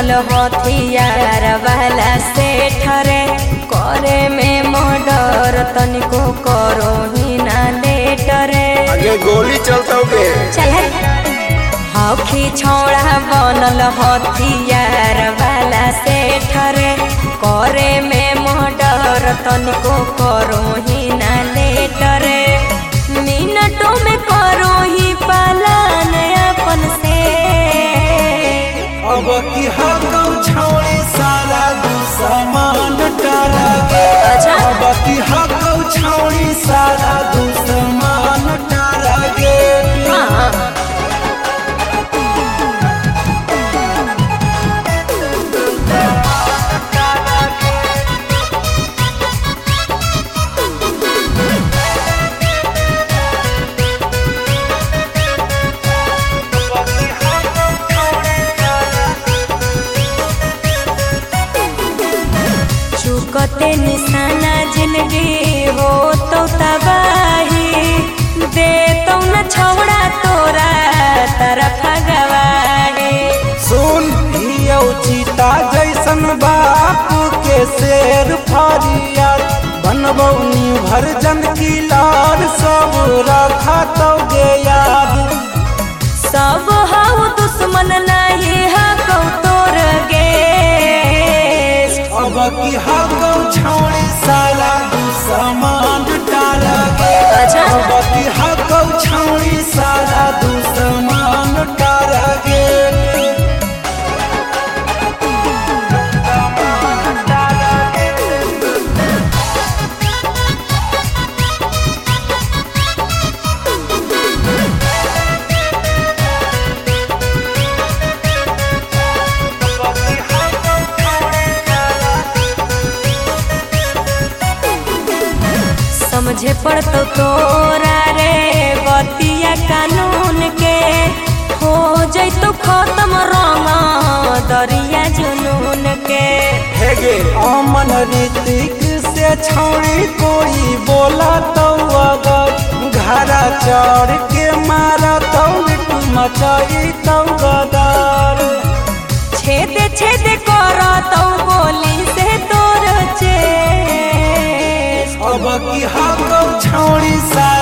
बनल हथियार वाला से ठरे करे में मर्डर तनिको करो ही ना लेटरे आगे गोली चलता के चल हखी छौड़ा बनल हथियार वाला से ठरे करे में मर्डर तनिको करो ही ना लेटरे मिनटों में करो ही पालन अपन से अब की हक छौड़ी सारा दुश्मन डरा गे अब की हक छौड़ी सारा दुश्मन डरा गे चुकते निशाना जिंदगी हो तो तबाही दे तो न छोड़ा तोरा तरफ गवाही सुन हियो चीता जैसन बाप के शेर फरियाद बनबौनी भर जन की लार सब रखा तो गे याद सब हाउ दुश्मन नहीं हकौ तोर गे अब की हक छौड़ी साला दुश्मन डाला गे अब की हक छौड़ी साला दुश्मन डाला गे समझे पड़तो तोरा रे बतिया कानून के हो जैतो खत्म रंगा दरिया जुनून के हेगे अमन ऋतिक से छौड़ी कोई बोला तो अगर घरा चढ़ के मारा तो मचाई तो गदार छेद छेद कर तो गोली से तोर चे अब की हक छौड़ी सा